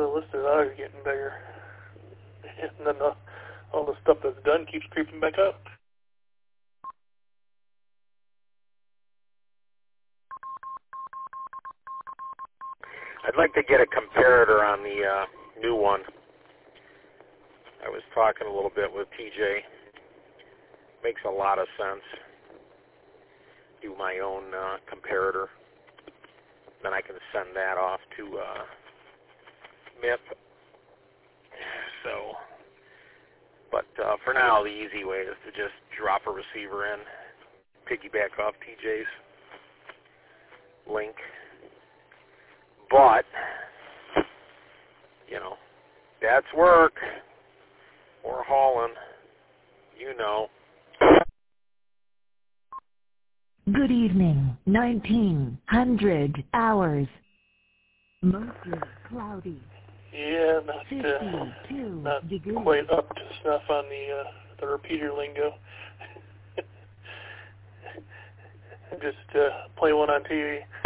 list of odds getting bigger. And then all the stuff that's done keeps creeping back up. I'd like to get a comparator on the new one. I was talking a little bit with TJ. Makes a lot of sense. Do my own comparator. Then I can send that off to MIP. So, but for now, the easy way is to just drop a receiver in, piggyback off TJ's link. But, you know, that's work. Or hauling, you know. Good evening, 1900 hours. Mostly cloudy. Yeah, not degrees. Quite up to snuff on the repeater lingo. Just play one on TV.